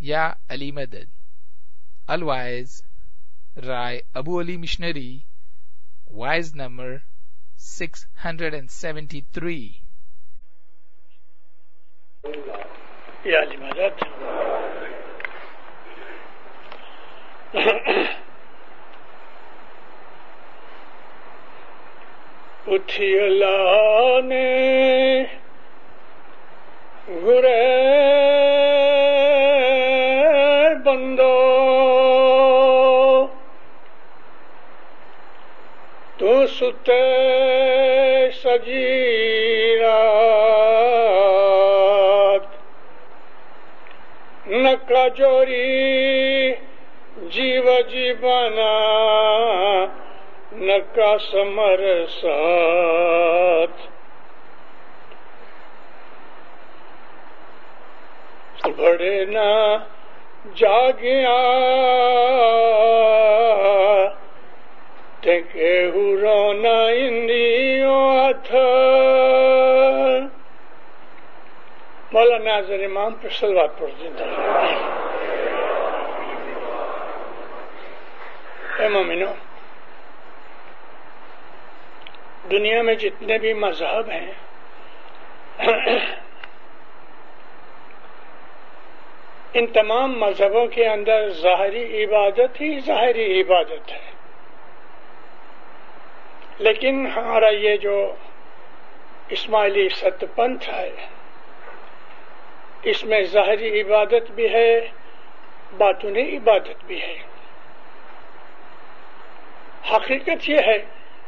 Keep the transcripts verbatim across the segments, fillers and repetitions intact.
یا علی مدد. Otherwise, Rai Abu Ali Missionary, wise number six hundred seventy-three. یا علی مدد. اٹھی اللہ نے گرے بندو تو ستے سجی رات نکا جوری جیو جیوانا نکا سمر ساتھ بڑے نہ جاگیا ٹھیکے رونا اندیوں تھا. مولانا ناظر امام پر صلوات پڑھ دیتا ہے. اے مومنو، دنیا میں جتنے بھی مذہب ہیں ان تمام مذہبوں کے اندر ظاہری عبادت ہی ظاہری عبادت ہے، لیکن ہمارا یہ جو اسماعیلی ست پنتھ ہے اس میں ظاہری عبادت بھی ہے، باطنی عبادت بھی ہے. حقیقت یہ ہے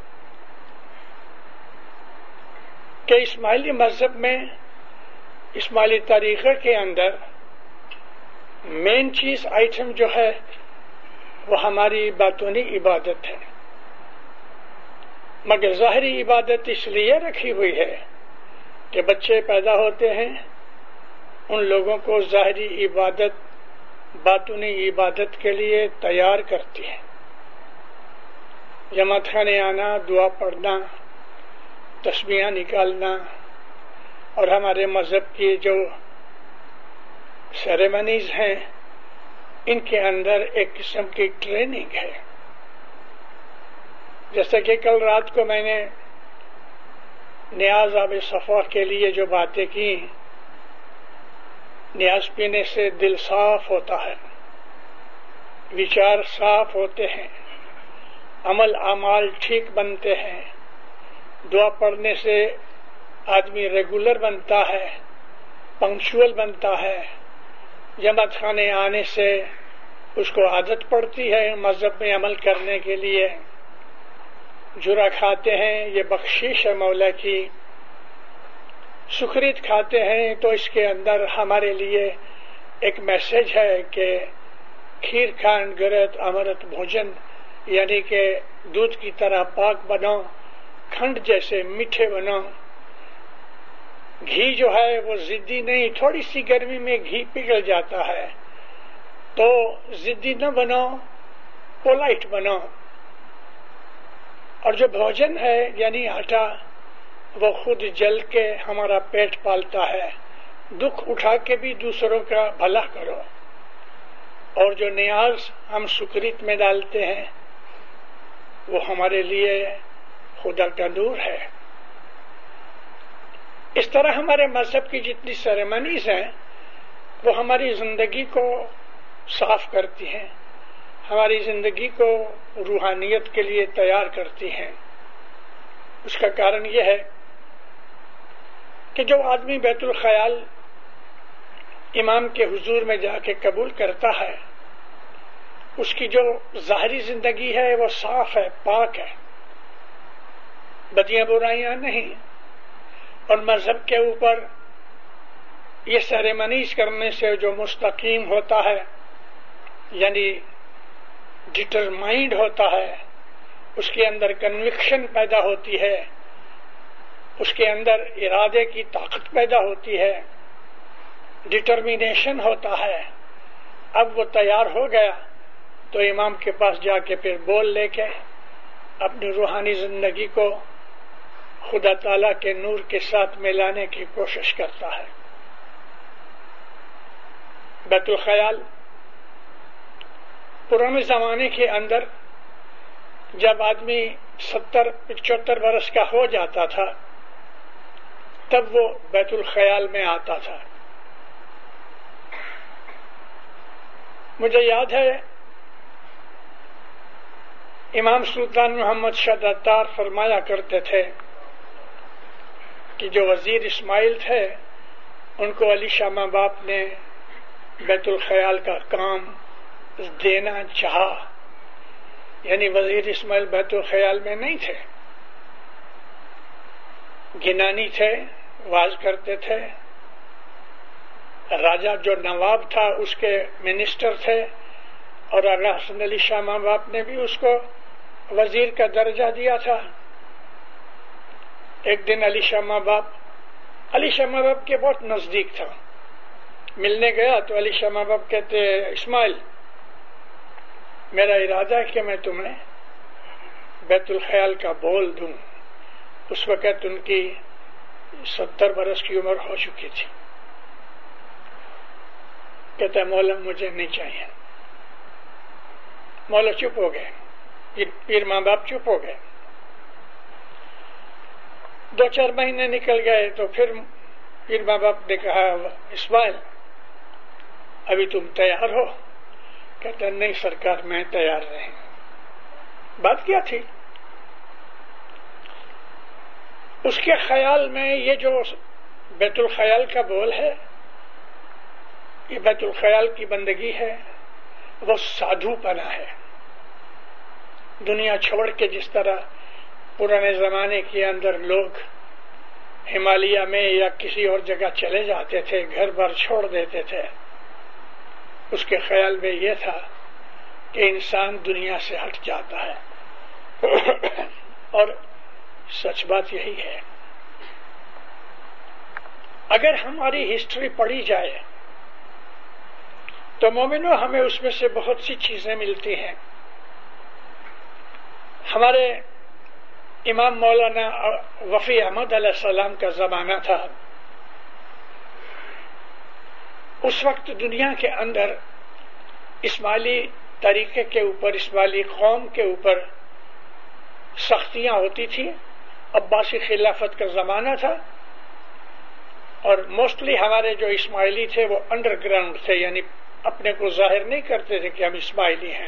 کہ اسماعیلی مذہب میں، اسماعیلی طریقے کے اندر مین چیز آئٹم جو ہے وہ ہماری باطنی عبادت ہے، مگر ظاہری عبادت اس لیے رکھی ہوئی ہے کہ بچے پیدا ہوتے ہیں، ان لوگوں کو ظاہری عبادت باطنی عبادت کے لیے تیار کرتی ہے. جماعت خانے آنا، دعا پڑھنا، تسبیحاں نکالنا اور ہمارے مذہب کی جو سیریمنیز ہیں ان کے اندر ایک قسم کی ٹریننگ ہے. جیسے کہ کل رات کو میں نے نیاز آب صفا کے لیے جو باتیں کی، نیاز پینے سے دل صاف ہوتا ہے، وچار صاف ہوتے ہیں، عمل اعمال ٹھیک بنتے ہیں، دعا پڑھنے سے آدمی ریگولر بنتا ہے، پنکچوئل بنتا ہے، جماعت خانے آنے سے اس کو عادت پڑتی ہے مذہب میں عمل کرنے کے لیے. جرا کھاتے ہیں، یہ بخشش ہے مولا کی. سکھریت کھاتے ہیں تو اس کے اندر ہمارے لیے ایک میسج ہے کہ کھیر کھان گرت امرت بھوجن، یعنی کہ دودھ کی طرح پاک بنو، کھنڈ جیسے میٹھے بنو. گھی جو ہے وہ ضدی نہیں، تھوڑی سی گرمی میں گھی پگھل جاتا ہے، تو ضدی نہ بنو، پولائٹ بنو. اور جو بھوجن ہے یعنی آٹا، وہ خود جل کے ہمارا پیٹ پالتا ہے. دکھ اٹھا کے بھی دوسروں کا بھلا کرو. اور جو نیاز ہم سکریت میں ڈالتے ہیں وہ ہمارے لیے خدا کا نور ہے. اس طرح ہمارے مذہب کی جتنی سیریمنیز ہیں وہ ہماری زندگی کو صاف کرتی ہیں، ہماری زندگی کو روحانیت کے لیے تیار کرتی ہیں. اس کا کارن یہ ہے کہ جو آدمی بیت الخیال امام کے حضور میں جا کے قبول کرتا ہے، اس کی جو ظاہری زندگی ہے وہ صاف ہے، پاک ہے، بدیاں برائیاں نہیں. اور مذہب کے اوپر یہ سیریمنیز کرنے سے جو مستقیم ہوتا ہے، یعنی ڈٹرمائنڈ ہوتا ہے، اس کے اندر کنوکشن پیدا ہوتی ہے، اس کے اندر ارادے کی طاقت پیدا ہوتی ہے، ڈٹرمینیشن ہوتا ہے. اب وہ تیار ہو گیا تو امام کے پاس جا کے پھر بول لے کے اپنی روحانی زندگی کو خدا تعالیٰ کے نور کے ساتھ ملانے کی کوشش کرتا ہے. بیت الخیال پرانے زمانے کے اندر جب آدمی ستر پچہتر برس کا ہو جاتا تھا تب وہ بیت الخیال میں آتا تھا. مجھے یاد ہے امام سلطان محمد شاہ عطار فرمایا کرتے تھے کہ جو وزیر اسماعیل تھے ان کو علی شاہ ماں باپ نے بیت الخیال کا کام دینا چاہا. یعنی وزیر اسماعیل بیت الخیال میں نہیں تھے، گنانی تھے، واز کرتے تھے. راجہ جو نواب تھا اس کے منسٹر تھے، اور آغا حسن علی شاہ ماں باپ نے بھی اس کو وزیر کا درجہ دیا تھا. ایک دن علی شاہ ماں باپ علی شاہ ماں باپ کے بہت نزدیک تھا، ملنے گیا تو علی شاہ ماں باپ کہتے اسماعیل میرا ارادہ ہے کہ میں تمہیں بیت الخیال کا بول دوں. اس وقت ان کی ستر برس کی عمر ہو چکی تھی. کہتا ہے مولا مجھے نہیں چاہیے. مولا چپ ہو گئے، پیر ماں باپ چپ ہو گئے. دو چار مہینے نکل گئے تو پھر پیر ماں باپ نے کہا اسماعیل ابھی تم تیار ہو؟ کہتا نہیں سرکار میں تیار نہیں. بات کیا تھی؟ اس کے خیال میں یہ جو بیت الخیال کا بول ہے، یہ بیت الخیال کی بندگی ہے، وہ سادھو پنا ہے. دنیا چھوڑ کے جس طرح پرانے زمانے کے اندر لوگ ہمالیہ میں یا کسی اور جگہ چلے جاتے تھے، گھر بار چھوڑ دیتے تھے، اس کے خیال میں یہ تھا کہ انسان دنیا سے ہٹ جاتا ہے. اور سچ بات یہی ہے. اگر ہماری ہسٹری پڑھی جائے تو مومنو ہمیں اس میں سے بہت سی چیزیں ملتی ہیں. ہمارے امام مولانا وفی احمد علیہ السلام کا زمانہ تھا. اس وقت دنیا کے اندر اسماعیلی طریقے کے اوپر، اسماعیلی قوم کے اوپر سختیاں ہوتی تھی. عباسی خلافت کا زمانہ تھا اور موسٹلی ہمارے جو اسماعیلی تھے وہ انڈر گراؤنڈ تھے، یعنی اپنے کو ظاہر نہیں کرتے تھے کہ ہم اسماعیلی ہیں.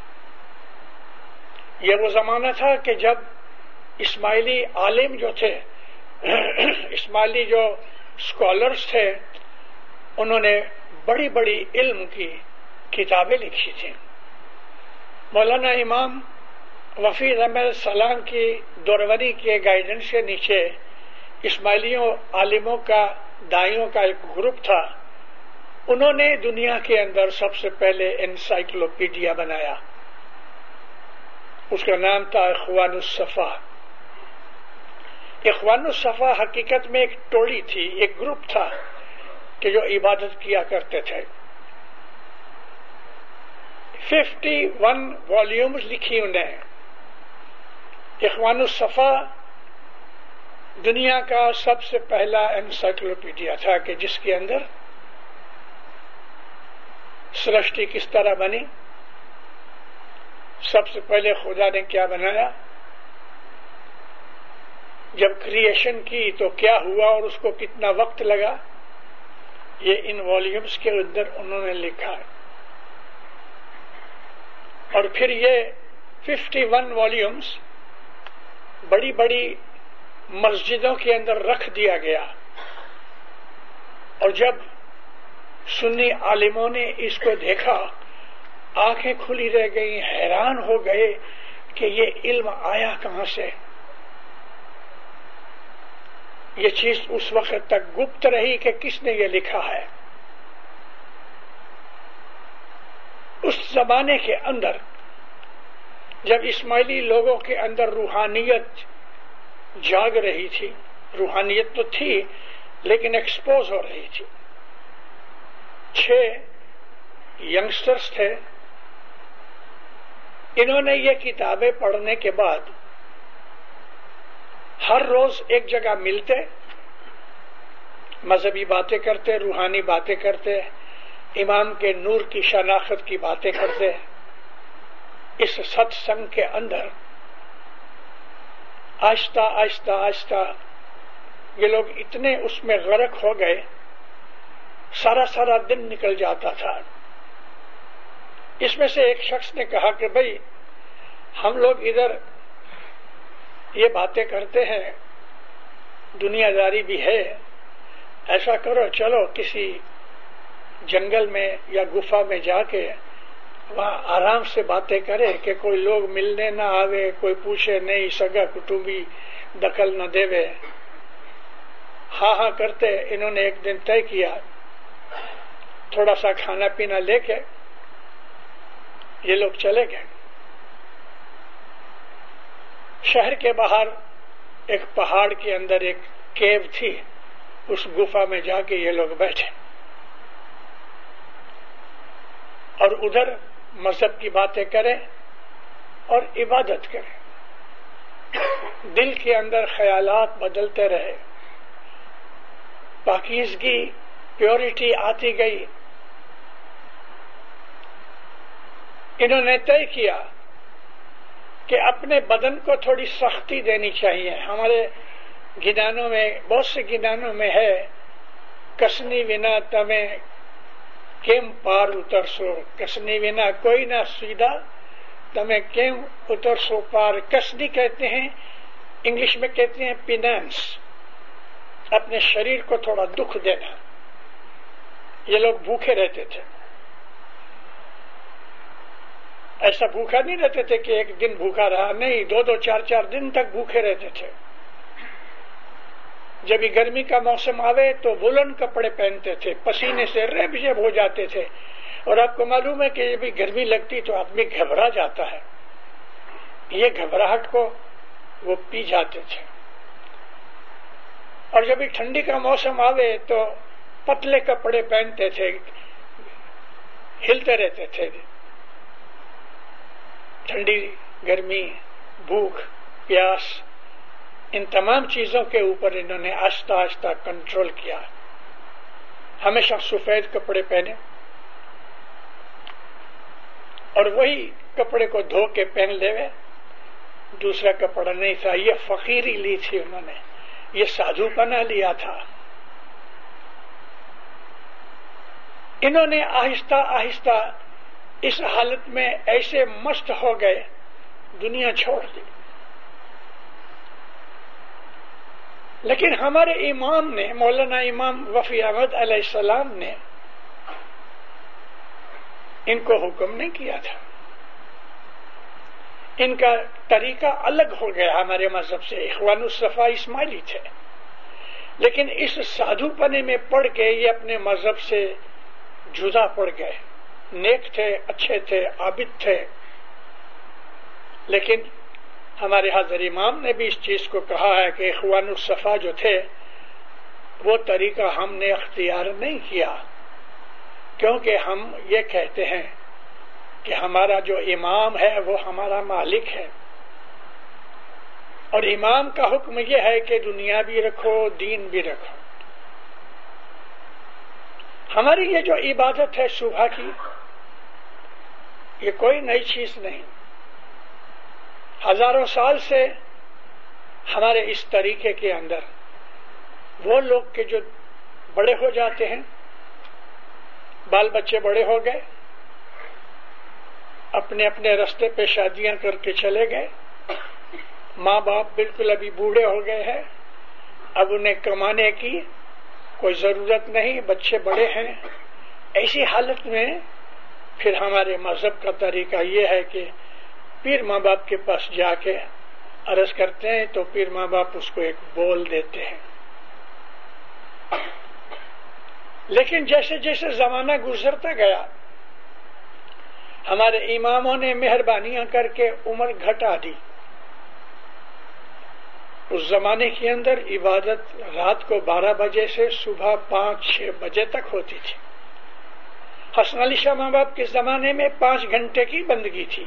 یہ وہ زمانہ تھا کہ جب اسماعیلی عالم جو تھے، اسماعیلی جو اسکالرز تھے، انہوں نے بڑی بڑی علم کی کتابیں لکھی تھیں. مولانا امام وفی احمد السلام کی دوروری کے گائیڈنس کے نیچے اسماعیلیوں عالموں کا، دائیوں کا ایک گروپ تھا. انہوں نے دنیا کے اندر سب سے پہلے انسائکلوپیڈیا بنایا. اس کا نام تھا اخوان الصفا. اخوان الصفا حقیقت میں ایک ٹولی تھی، ایک گروپ تھا کہ جو عبادت کیا کرتے تھے. ففٹی ون والیومز لکھی انہیں. اخوان الصفا دنیا کا سب سے پہلا انسائکلوپیڈیا تھا کہ جس کے اندر سرشٹی کس طرح بنی، سب سے پہلے خدا نے کیا بنایا، جب کریشن کی تو کیا ہوا اور اس کو کتنا وقت لگا، یہ ان والیومز کے اندر انہوں نے لکھا ہے. اور پھر یہ ففٹی ون والیومز بڑی بڑی مسجدوں کے اندر رکھ دیا گیا. اور جب سنی عالموں نے اس کو دیکھا آنکھیں کھلی رہ گئی، حیران ہو گئے کہ یہ علم آیا کہاں سے. یہ چیز اس وقت تک گپت رہی کہ کس نے یہ لکھا ہے. اس زمانے کے اندر جب اسماعیلی لوگوں کے اندر روحانیت جاگ رہی تھی، روحانیت تو تھی لیکن ایکسپوز ہو رہی تھی. چھ ینگسٹرز تھے. انہوں نے یہ کتابیں پڑھنے کے بعد ہر روز ایک جگہ ملتے، مذہبی باتیں کرتے، روحانی باتیں کرتے، امام کے نور کی شناخت کی باتیں کرتے ہیں. اس ست سنگ کے اندر آہستہ آہستہ آہستہ یہ لوگ اتنے اس میں غرق ہو گئے، سارا سارا دن نکل جاتا تھا. اس میں سے ایک شخص نے کہا کہ بھئی ہم لوگ ادھر یہ باتیں کرتے ہیں، دنیا داری بھی ہے، ایسا کرو چلو کسی جنگل میں یا گفا میں جا کے وہاں آرام سے باتیں کرے کہ کوئی لوگ ملنے نہ آوے، کوئی پوچھے نہیں، سگا کٹوبی دخل نہ دے. ہاں ہاں کرتے انہوں نے ایک دن طے کیا، تھوڑا سا کھانا پینا لے کے یہ لوگ چلے گئے. شہر کے باہر ایک پہاڑ کے اندر ایک کیو تھی، اس گفا میں جا کے یہ لوگ بیٹھے اور ادھر مذہب کی باتیں کریں اور عبادت کریں. دل کے اندر خیالات بدلتے رہے، پاکیزگی پیورٹی آتی گئی. انہوں نے طے کیا کہ اپنے بدن کو تھوڑی سختی دینی چاہیے. ہمارے گیدانوں میں بہت سے گیدانوں میں ہے کسنی ونا تمہیں کیم پار اترسو، کسنی ونا کوئی نہ سیدھا تمہیں کیم اترسو پار. کسنی کہتے ہیں، انگلش میں کہتے ہیں پینانس، اپنے شریر کو تھوڑا دکھ دینا. یہ لوگ بھوکے رہتے تھے، ایسا بھوکا نہیں رہتے تھے کہ ایک دن بھوکا رہا، نہیں، دو دو چار چار دن تک بھوکے رہتے تھے. جب ہی گرمی کا موسم آوے تو وولن کپڑے پہنتے تھے، پسینے سے ریب جیب ہو جاتے تھے. اور آپ کو معلوم ہے کہ جب گرمی لگتی تو آدمی گھبرا جاتا ہے، یہ گھبراہٹ کو وہ پی جاتے تھے. اور جب ٹھنڈی کا موسم آوے تو پتلے کپڑے پہنتے تھے، ہلتے رہتے تھے. ٹھنڈی، گرمی، بھوک، پیاس، ان تمام چیزوں کے اوپر انہوں نے آہستہ آہستہ کنٹرول کیا. ہمیشہ سفید کپڑے پہنے اور وہی کپڑے کو دھو کے پہن لے، دوسرا کپڑا نہیں تھا. یہ فقیری لی تھی انہوں نے، یہ سادھو پنا لیا تھا. انہوں نے آہستہ آہستہ اس حالت میں ایسے مست ہو گئے، دنیا چھوڑ دی. لیکن ہمارے امام نے، مولانا امام وفی احمد علیہ السلام نے ان کو حکم نہیں کیا تھا. ان کا طریقہ الگ ہو گیا ہمارے مذہب سے. اخوان الصفا اسماعیلی تھے، لیکن اس سادھو پنے میں پڑ کے یہ اپنے مذہب سے جدا پڑ گئے. نیک تھے، اچھے تھے، عابد تھے، لیکن ہمارے حضرت امام نے بھی اس چیز کو کہا ہے کہ اخوان الصفا جو تھے وہ طریقہ ہم نے اختیار نہیں کیا، کیونکہ ہم یہ کہتے ہیں کہ ہمارا جو امام ہے وہ ہمارا مالک ہے، اور امام کا حکم یہ ہے کہ دنیا بھی رکھو، دین بھی رکھو. ہماری یہ جو عبادت ہے صبح کی، یہ کوئی نئی چیز نہیں. ہزاروں سال سے ہمارے اس طریقے کے اندر وہ لوگ کے جو بڑے ہو جاتے ہیں، بال بچے بڑے ہو گئے، اپنے اپنے رستے پہ شادیاں کر کے چلے گئے، ماں باپ بالکل ابھی بوڑھے ہو گئے ہیں، اب انہیں کمانے کی کوئی ضرورت نہیں، بچے بڑے ہیں. ایسی حالت میں پھر ہمارے مذہب کا طریقہ یہ ہے کہ پیر ماں باپ کے پاس جا کے عرض کرتے ہیں تو پیر ماں باپ اس کو ایک بول دیتے ہیں. لیکن جیسے جیسے زمانہ گزرتا گیا ہمارے اماموں نے مہربانیاں کر کے عمر گھٹا دی. اس زمانے کے اندر عبادت رات کو بارہ بجے سے صبح پانچ چھ بجے تک ہوتی تھی. حسن علی شاہ ماں باپ کے زمانے میں پانچ گھنٹے کی بندگی تھی.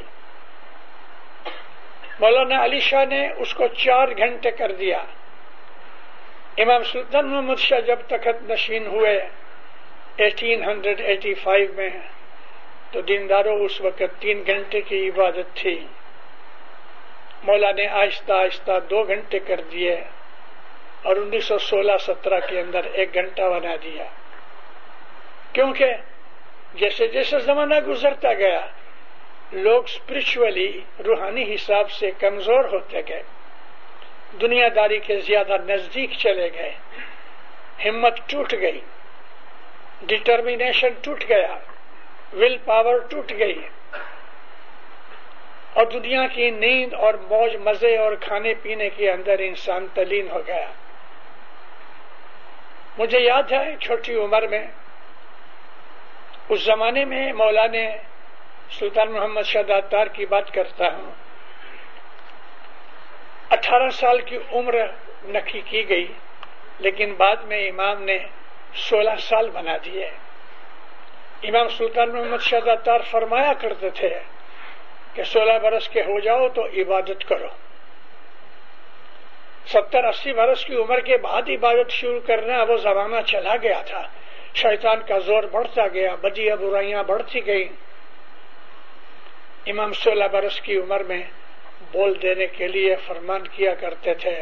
مولانا علی شاہ نے اس کو چار گھنٹے کر دیا. امام سلطان محمد شاہ جب تخت نشین ہوئے اٹھارہ سو پچاسی میں تو دینداروں اس وقت تین گھنٹے کی عبادت تھی، مولا نے آہستہ آہستہ دو گھنٹے کر دیے اور انیس سو سولہ سترہ کے اندر ایک گھنٹہ بنا دیا، کیونکہ جیسے جیسے زمانہ گزرتا گیا لوگ اسپرچولی روحانی حساب سے کمزور ہوتے گئے، دنیا داری کے زیادہ نزدیک چلے گئے، ہمت ٹوٹ گئی، ڈٹرمینیشن ٹوٹ گیا، ول پاور ٹوٹ گئی، اور دنیا کی نیند اور موج مزے اور کھانے پینے کے اندر انسان تلین ہو گیا۔ مجھے یاد ہے چھوٹی عمر میں، اس زمانے میں مولا نے سلطان محمد شاہ داتار کی بات کرتا ہوں، اٹھارہ سال کی عمر نکی کی گئی، لیکن بعد میں امام نے سولہ سال بنا دیے۔ امام سلطان محمد شاہ داتار فرمایا کرتے تھے کہ سولہ برس کے ہو جاؤ تو عبادت کرو، ستر اسی برس کی عمر کے بعد عبادت شروع کرنا وہ زمانہ چلا گیا تھا، شیطان کا زور بڑھتا گیا، بدیاں برائیاں بڑھتی گئیں۔ امام سولہ برس کی عمر میں بول دینے کے لیے فرمان کیا کرتے تھے۔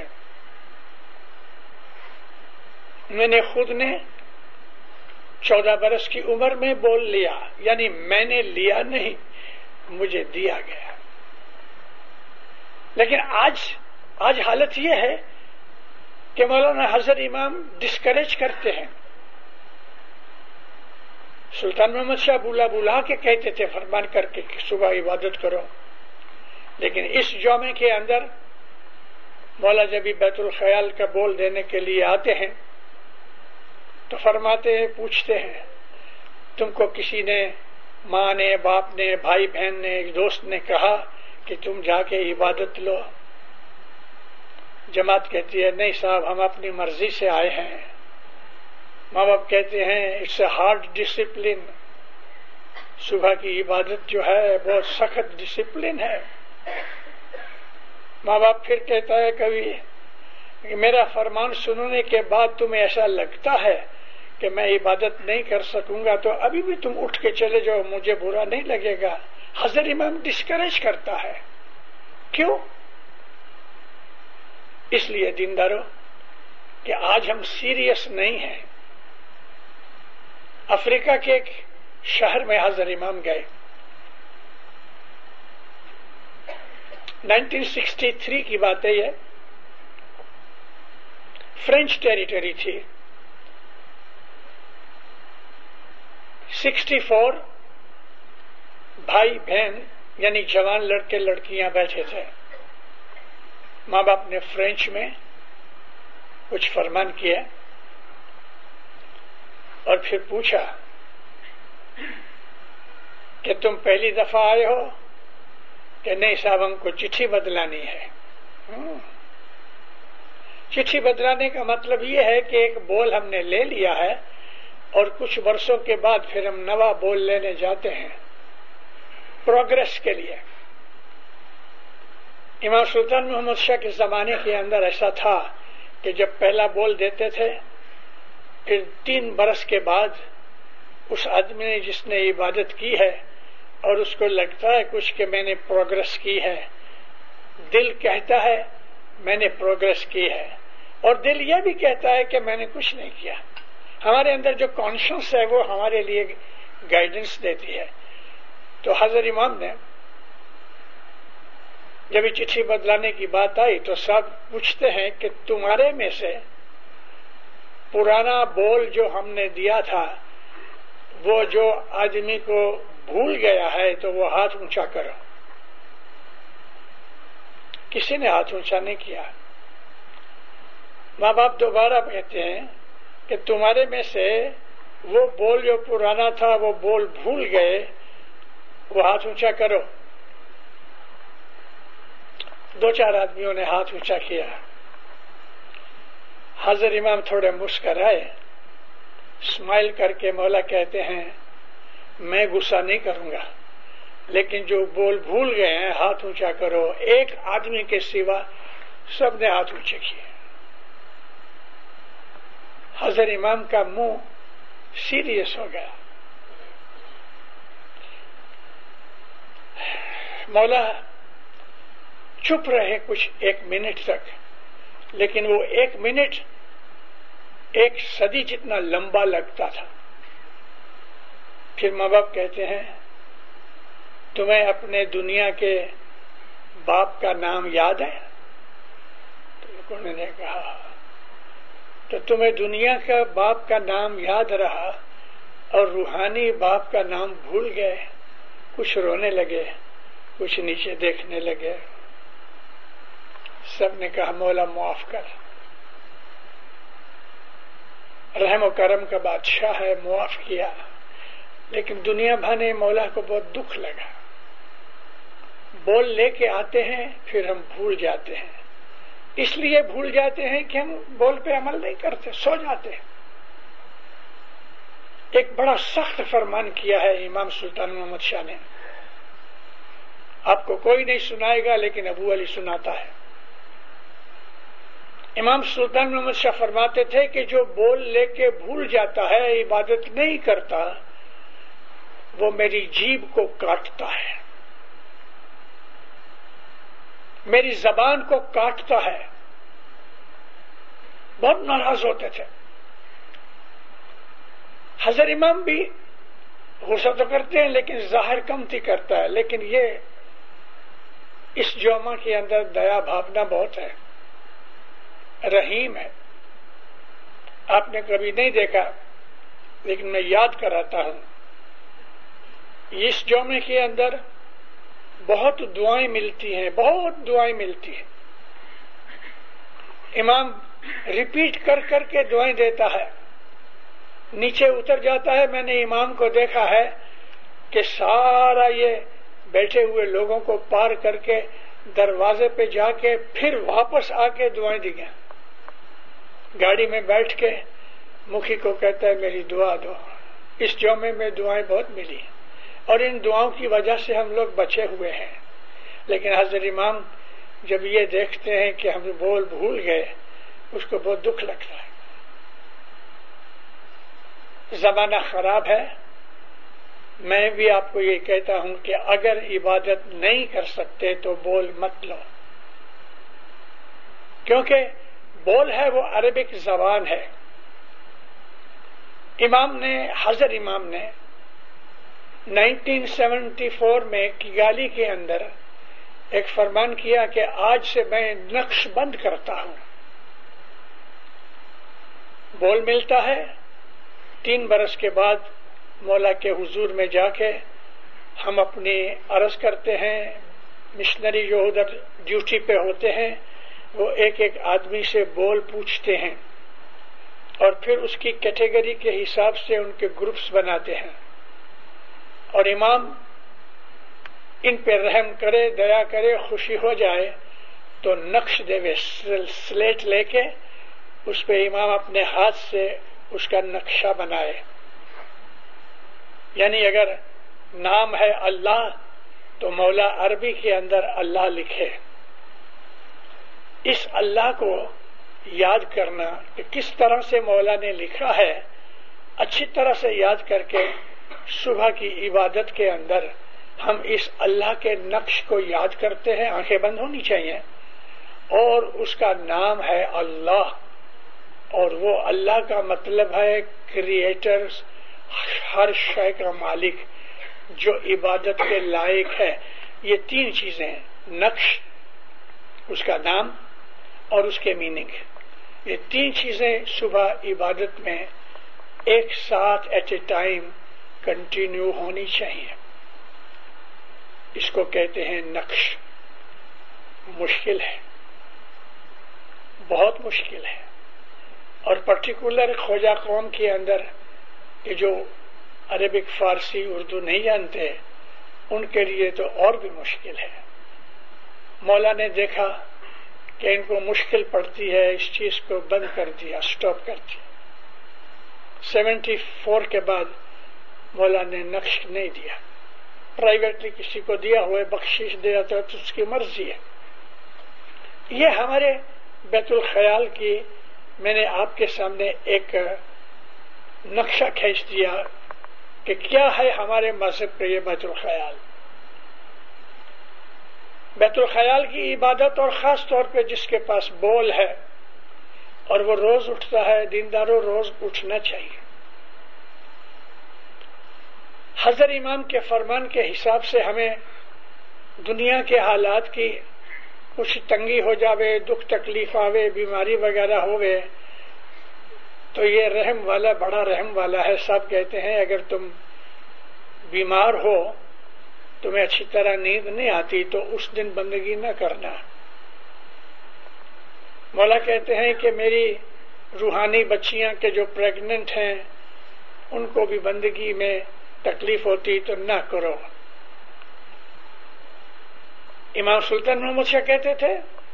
میں نے خود نے چودہ برس کی عمر میں بول لیا، یعنی میں نے لیا نہیں، مجھے دیا گیا۔ لیکن آج آج حالت یہ ہے کہ مولانا حضرت امام ڈسکریج کرتے ہیں۔ سلطان محمد شاہ بولا بلا کے کہتے تھے فرمان کر کے کہ صبح عبادت کرو، لیکن اس جمعے کے اندر مولا جب بیت الخیال کا بول دینے کے لیے آتے ہیں تو فرماتے ہیں، پوچھتے ہیں تم کو کسی نے، ماں نے، باپ نے، بھائی بہن نے، ایک دوست نے کہا کہ تم جا کے عبادت لو؟ جماعت کہتی ہے نہیں صاحب، ہم اپنی مرضی سے آئے ہیں۔ ماں باپ کہتے ہیں اٹس اے ہارڈ ڈسپلن، صبح کی عبادت جو ہے بہت سخت ڈسپلن ہے۔ ماں باپ پھر کہتا ہے کبھی کہ میرا فرمان سننے کے بعد تمہیں ایسا لگتا ہے کہ میں عبادت نہیں کر سکوں گا تو ابھی بھی تم اٹھ کے چلے جاؤ، مجھے برا نہیں لگے گا۔ حضرت امام ڈسکریج کرتا ہے، کیوں؟ اس لیے دینداروں کہ آج ہم سیریس نہیں ہیں۔ افریقہ کے ایک شہر میں حضرت امام گئے، نائنٹین سکسٹی تھری کی بات ہے، یہ فرینچ ٹیریٹری تھی۔ سکسٹی فور بھائی بہن یعنی جوان لڑکے لڑکیاں بیٹھے تھے، ماں باپ نے فرینچ میں کچھ فرمان کیا اور پھر پوچھا کہ تم پہلی دفعہ آئے ہو؟ کہ نہیں صاحب، ہم کو چٹھی بدلانی ہے۔ چٹھی بدلانے کا مطلب یہ ہے کہ ایک بول ہم نے لے لیا ہے اور کچھ برسوں کے بعد پھر ہم نوا بول لینے جاتے ہیں پروگریس کے لیے۔ امام سلطان محمد شاہ کے زمانے کے اندر ایسا تھا کہ جب پہلا بول دیتے تھے پھر تین برس کے بعد اس آدمی نے جس نے عبادت کی ہے اور اس کو لگتا ہے کچھ کہ میں نے پروگریس کی ہے، دل کہتا ہے میں نے پروگریس کی ہے اور دل یہ بھی کہتا ہے کہ میں نے کچھ نہیں کیا۔ ہمارے اندر جو کانشنس ہے وہ ہمارے لیے گائیڈنس دیتی ہے۔ تو حضرت امام نے جب یہ چٹھی بدلانے کی بات آئی تو سب پوچھتے ہیں کہ تمہارے میں سے پرانا بول جو ہم نے دیا تھا وہ جو آدمی کو بھول گیا ہے تو وہ ہاتھ اونچا کرو۔ کسی نے ہاتھ اونچا نہیں کیا۔ ماں باپ دوبارہ کہتے ہیں کہ تمہارے میں سے وہ بول جو پرانا تھا وہ بول بھول گئے، وہ ہاتھ اونچا کرو۔ دو چار آدمیوں نے ہاتھ اونچا کیا۔ حضرت امام تھوڑے مسکرائے، اسمائل کر کے مولا کہتے ہیں میں غصہ نہیں کروں گا، لیکن جو بول بھول گئے ہیں ہاتھ اونچا کرو۔ ایک آدمی کے سوا سب نے ہاتھ اونچے کیے۔ حضرت امام کا منہ سیریس ہو گیا. مولا چپ رہے کچھ ایک منٹ تک، لیکن وہ ایک منٹ ایک صدی جتنا لمبا لگتا تھا. پھر ماں باپ کہتے ہیں تمہیں اپنے دنیا کے باپ کا نام یاد ہے؟ تو انہوں نے کہا تو تمہیں دنیا کا باپ کا نام یاد رہا اور روحانی باپ کا نام بھول گئے. کچھ رونے لگے، کچھ نیچے دیکھنے لگے. سب نے کہا مولا معاف کر، رحم و کرم کا بادشاہ ہے، معاف کیا. لیکن دنیا بھر نے مولا کو بہت دکھ لگا. بول لے کے آتے ہیں پھر ہم بھول جاتے ہیں. اس لیے بھول جاتے ہیں کہ ہم بول پہ عمل نہیں کرتے، سو جاتے ہیں. ایک بڑا سخت فرمان کیا ہے امام سلطان محمد شاہ نے. آپ کو کوئی نہیں سنائے گا لیکن ابو علی سناتا ہے. امام سلطان محمد شاہ فرماتے تھے کہ جو بول لے کے بھول جاتا ہے، عبادت نہیں کرتا، وہ میری جیب کو کاٹتا ہے، میری زبان کو کاٹتا ہے. بہت ناراض ہوتے تھے. حضرت امام بھی غصہ تو کرتے ہیں لیکن ظاہر کم تھی کرتا ہے. لیکن یہ اس جوما کے اندر دیا بھاونا بہت ہے، رحیم ہے. آپ نے کبھی نہیں دیکھا لیکن میں یاد کراتا ہوں، اس جومے کے اندر بہت دعائیں ملتی ہیں، بہت دعائیں ملتی ہیں. امام ریپیٹ کر کر کے دعائیں دیتا ہے، نیچے اتر جاتا ہے. میں نے امام کو دیکھا ہے کہ سارا یہ بیٹھے ہوئے لوگوں کو پار کر کے دروازے پہ جا کے پھر واپس آ کے دعائیں دی گئیں. گاڑی میں بیٹھ کے مکھی کو کہتا ہے میری دعا دو. اس جومے میں دعائیں بہت ملی اور ان دعاؤں کی وجہ سے ہم لوگ بچے ہوئے ہیں. لیکن حضرت امام جب یہ دیکھتے ہیں کہ ہم بول بھول گئے، اس کو بہت دکھ لگتا ہے. زمانہ خراب ہے. میں بھی آپ کو یہ کہتا ہوں کہ اگر عبادت نہیں کر سکتے تو بول مت لو، کیونکہ بول ہے وہ عربک زبان ہے. امام نے حضرت امام نے انیس سو چوہتر میں کیگالی کے اندر ایک فرمان کیا کہ آج سے میں نقش بند کرتا ہوں. بول ملتا ہے. تین برس کے بعد مولا کے حضور میں جا کے ہم اپنی عرض کرتے ہیں. مشنری جو ادھر ڈیوٹی پہ ہوتے ہیں وہ ایک ایک آدمی سے بول پوچھتے ہیں اور پھر اس کی کیٹیگری کے حساب سے ان کے گروپس بناتے ہیں. اور امام ان پہ رحم کرے، دیا کرے، خوشی ہو جائے تو نقش دے، سلیٹ لے کے اس پہ امام اپنے ہاتھ سے اس کا نقشہ بنائے. یعنی اگر نام ہے اللہ تو مولا عربی کے اندر اللہ لکھے. اس اللہ کو یاد کرنا کہ کس طرح سے مولا نے لکھا ہے اچھی طرح سے یاد کر کے صبح کی عبادت کے اندر ہم اس اللہ کے نقش کو یاد کرتے ہیں. آنکھیں بند ہونی چاہیے. اور اس کا نام ہے اللہ، اور وہ اللہ کا مطلب ہے کریٹر، ہر شے کا مالک جو عبادت کے لائق ہے. یہ تین چیزیں ہیں، نقش، اس کا نام اور اس کے میننگ. یہ تین چیزیں صبح عبادت میں ایک ساتھ ایٹ اے ٹائم کنٹینیو ہونی چاہیے. اس کو کہتے ہیں نقش. مشکل ہے، بہت مشکل ہے. اور پرٹیکولر خواجہ قوم کے اندر کہ جو عربک، فارسی، اردو نہیں جانتے ان کے لیے تو اور بھی مشکل ہے. مولا نے دیکھا کہ ان کو مشکل پڑتی ہے، اس چیز کو بند کر دیا، اسٹاپ کر دیا. سیونٹی فور کے بعد مولا نے نقش نہیں دیا. پرائیویٹلی کسی کو دیا ہوئے بخشش دیا تو اس کی مرضی ہے. یہ ہمارے بیت الخیال کی میں نے آپ کے سامنے ایک نقشہ کھینچ دیا کہ کیا ہے ہمارے مذہب کا یہ بیت الخیال. بیت الخیال کی عبادت، اور خاص طور پہ جس کے پاس بول ہے اور وہ روز اٹھتا ہے، دینداروں روز اٹھنا چاہیے. حضرت امام کے فرمان کے حساب سے ہمیں دنیا کے حالات کی کچھ تنگی ہو جاوے، دکھ تکلیف آوے، بیماری وغیرہ ہوئے، تو یہ رحم والا بڑا رحم والا ہے. سب کہتے ہیں اگر تم بیمار ہو، تمہیں اچھی طرح نیند نہیں آتی، تو اس دن بندگی نہ کرنا. مولا کہتے ہیں کہ میری روحانی بچیاں کے جو پریگننٹ ہیں ان کو بھی بندگی میں تکلیف ہوتی تو نہ کرو. امام سلطان محمد شاہ کہتے تھے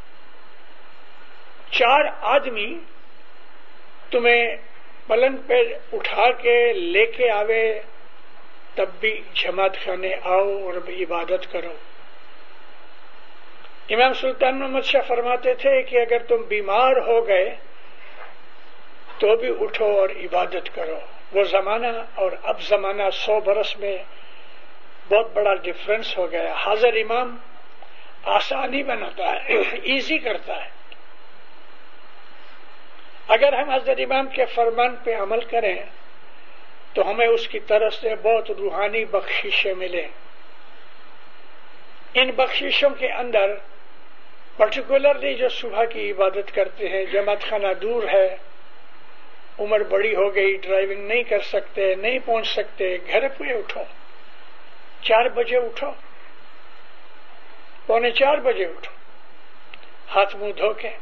چار آدمی تمہیں پلنگ پہ اٹھا کے لے کے آوے تب بھی جماعت خانے آؤ اور عبادت کرو. امام سلطان محمد شاہ فرماتے تھے کہ اگر تم بیمار ہو گئے تو بھی اٹھو اور عبادت کرو. وہ زمانہ اور اب زمانہ سو برس میں بہت بڑا ڈفرنس ہو گیا. حاضر امام آسانی بناتا ہے، ایزی کرتا ہے. اگر ہم حضرت امام کے فرمان پہ عمل کریں تو ہمیں اس کی طرف سے بہت روحانی بخششیں ملیں. ان بخششوں کے اندر پرٹیکولرلی جو صبح کی عبادت کرتے ہیں، جماعت خانہ دور ہے، عمر بڑی ہو گئی، ڈرائیونگ نہیں کر سکتے، نہیں پہنچ سکتے، گھر پہ اٹھو، چار بجے اٹھو، پونے چار بجے اٹھو، ہاتھ منہ دھو کے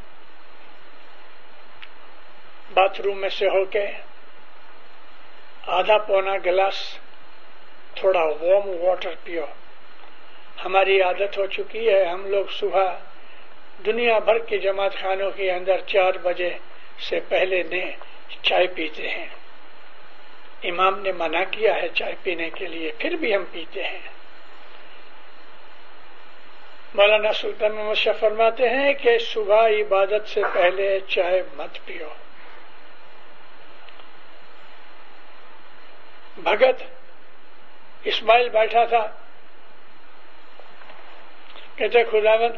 باتھ روم میں سے ہو کے آدھا پونا گلاس تھوڑا وارم واٹر پیو. ہماری عادت ہو چکی ہے، ہم لوگ صبح دنیا بھر کے جماعت خانوں کے اندر چار بجے سے پہلے نے چائے پیتے ہیں. امام نے منع کیا ہے چائے پینے کے لیے، پھر بھی ہم پیتے ہیں. مولانا سلطان محمد شاہ فرماتے ہیں کہ صبح عبادت سے پہلے چائے مت پیو. بھگت اسماعیل بیٹھا تھا، کہتے خداوند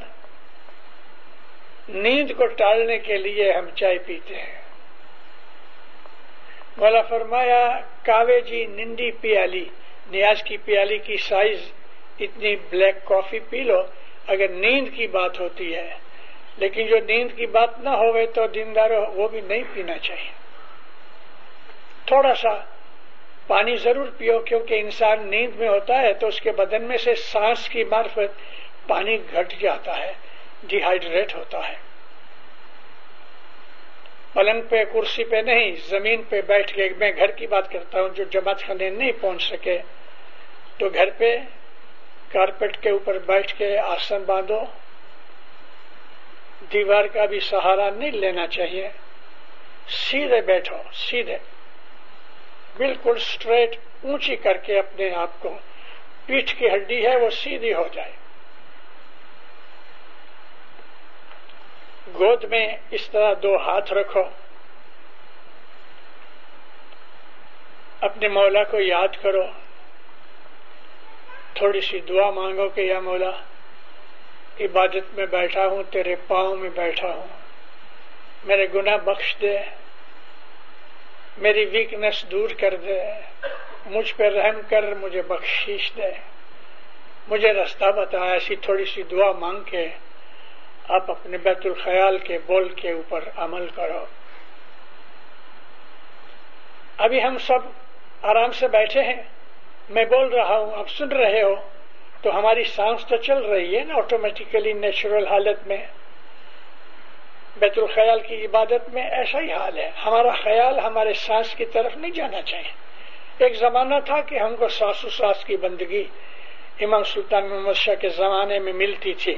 نیند کو ٹالنے کے لیے ہم چائے پیتے ہیں. مولا فرمایا کاوے جی ننڈی پیالی، نیاز کی پیالی کی سائز اتنی بلیک کافی پی لو اگر نیند کی بات ہوتی ہے، لیکن جو نیند کی بات نہ ہوئے تو دیندارو وہ بھی نہیں پینا چاہیے. تھوڑا سا پانی ضرور پیو، کیونکہ انسان نیند میں ہوتا ہے تو اس کے بدن میں سے سانس کی معرفت پانی گھٹ جاتا ہے، ڈی ہائیڈریٹ ہوتا ہے. پلنگ پہ کرسی پہ نہیں، زمین پہ بیٹھ کے، میں گھر کی بات کرتا ہوں، جو جماعت خانے نہیں پہنچ سکے تو گھر پہ کارپیٹ کے اوپر بیٹھ کے آسن باندھو. دیوار کا بھی سہارا نہیں لینا چاہیے، سیدھے بیٹھو، سیدھے بالکل سٹریٹ، اونچی کر کے اپنے آپ کو، پیٹھ کی ہڈی ہے وہ سیدھی ہو جائے. گود میں اس طرح دو ہاتھ رکھو، اپنے مولا کو یاد کرو، تھوڑی سی دعا مانگو کہ یا مولا عبادت میں بیٹھا ہوں، تیرے پاؤں میں بیٹھا ہوں، میرے گناہ بخش دے، میری ویکنس دور کر دے، مجھ پہ رحم کر، مجھے بخشش دے، مجھے رستہ بتا. ایسی تھوڑی سی دعا مانگ کے آپ اپنے بیت الخیال کے بول کے اوپر عمل کرو. ابھی ہم سب آرام سے بیٹھے ہیں، میں بول رہا ہوں، آپ سن رہے ہو، تو ہماری سانس تو چل رہی ہے نا آٹومیٹیکلی نیچرل حالت میں. بیت الخیال کی عبادت میں ایسا ہی حال ہے، ہمارا خیال ہمارے سانس کی طرف نہیں جانا چاہیے. ایک زمانہ تھا کہ ہم کو ساس و ساس کی بندگی امام سلطان محمد شاہ کے زمانے میں ملتی تھی،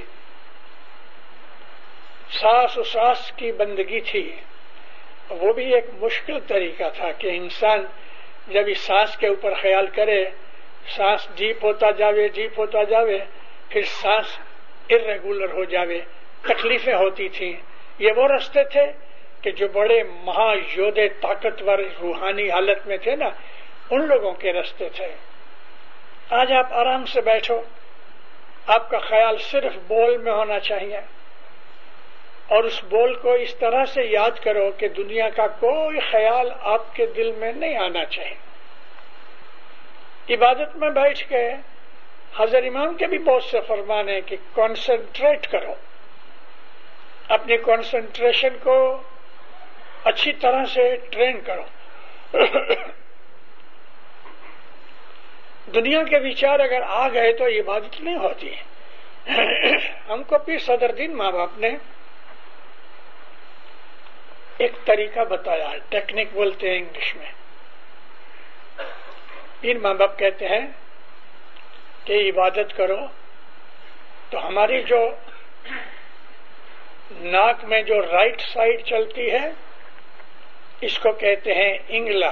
ساس و ساس کی بندگی تھی. وہ بھی ایک مشکل طریقہ تھا کہ انسان جب اس سانس کے اوپر خیال کرے، سانس ڈیپ ہوتا جاوے ڈیپ ہوتا جاوے پھر سانس ارریگولر ہو جاوے، تکلیفیں ہوتی تھیں. یہ وہ رستے تھے کہ کہ جو بڑے مہا یودھے طاقتور روحانی حالت میں تھے نا، ان لوگوں کے رستے تھے۔ آج آپ آرام سے بیٹھو، آپ کا خیال صرف بول میں ہونا چاہیے، اور اس بول کو اس طرح سے یاد کرو کہ دنیا کا کوئی خیال آپ کے دل میں نہیں آنا چاہیے۔ عبادت میں بیٹھ کے حضرت امام کے بھی بہت سے فرمان ہیں کہ کانسنٹریٹ کرو، اپنی کانسنٹریشن کو اچھی طرح سے ٹرین کرو۔ دنیا کے وچار اگر آ گئے تو عبادت نہیں ہوتی۔ ہم کو پیر صدر الدین ماں باپ نے ایک طریقہ بتایا ہے، ٹیکنیک بولتے ہیں انگلش میں۔ پیر ماں باپ کہتے ہیں کہ عبادت کرو تو ہماری جو ناک میں جو رائٹ سائڈ چلتی ہے اس کو کہتے ہیں انگلا۔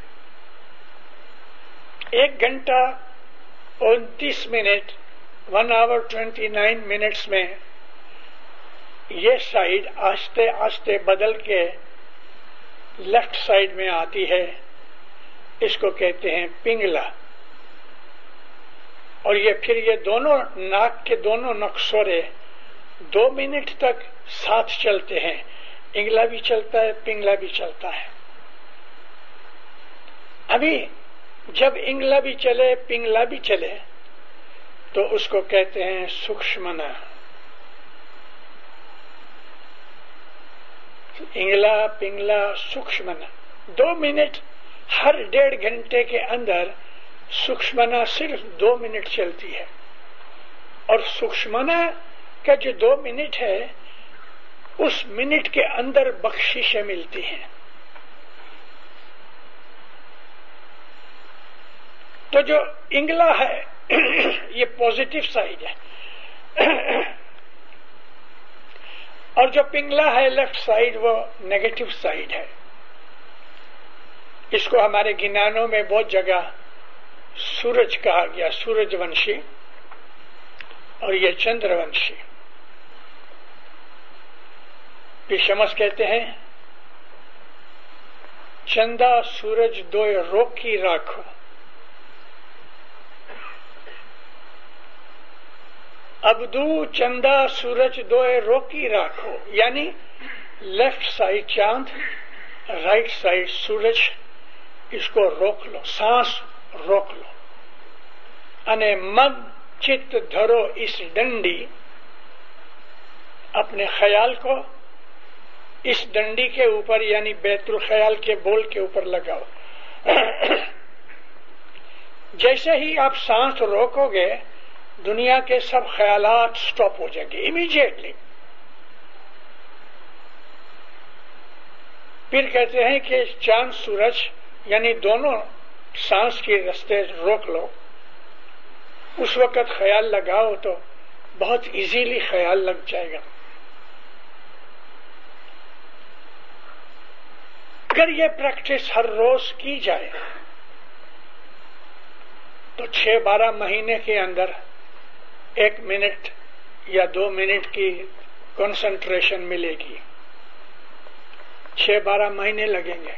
ایک گھنٹہ انتیس منٹ one hour twenty nine minutes میں یہ سائڈ آہستہ آہستہ بدل کے لیفٹ سائڈ میں آتی ہے، اس کو کہتے ہیں پنگلا۔ اور یہ پھر یہ دونوں ناک کے دونوں نقصورے دو منٹ تک ساتھ چلتے ہیں، انگلا بھی چلتا ہے پنگلا بھی چلتا ہے۔ ابھی جب انگلا بھی چلے پنگلا بھی چلے تو اس کو کہتے ہیں سکشمنا۔ انگلا پنگلا سکشمنا، دو منٹ ہر ڈیڑھ گھنٹے کے اندر سکشمنا صرف دو منٹ چلتی ہے، اور سکشمنا کا جو دو منٹ ہے اس منٹ کے اندر بخششیں ملتی ہیں۔ تو جو انگلا ہے یہ پازیٹو سائڈ ہے، اور جو پنگلا ہے لیفٹ سائڈ وہ نیگیٹو سائڈ ہے۔ اس کو ہمارے گنانوں میں بہت جگہ سورج کہا گیا، سورج ونشی، اور یہ چندر ونشی۔ پھر شمس کہتے ہیں چندا سورج دوئے روکی راکھو، ابدو چندا سورج دوئے روکی راکھو، یعنی لیفٹ سائڈ چاند رائٹ سائڈ سورج، اس کو روک لو، سانس روک لو۔ انے من چت دھرو اس ڈنڈی، اپنے خیال کو اس ڈنڈی کے اوپر یعنی بیت الخیال کے بول کے اوپر لگاؤ۔ جیسے ہی آپ سانس روکو گے دنیا کے سب خیالات سٹاپ ہو جائیں گے امیڈیٹلی۔ پھر کہتے ہیں کہ چاند سورج یعنی دونوں سانس کے رستے روک لو، اس وقت خیال لگاؤ تو بہت ایزیلی خیال لگ جائے گا۔ اگر یہ پریکٹس ہر روز کی جائے تو چھ بارہ مہینے کے اندر ایک منٹ یا دو منٹ کی کنسنٹریشن ملے گی، چھ بارہ مہینے لگیں گے۔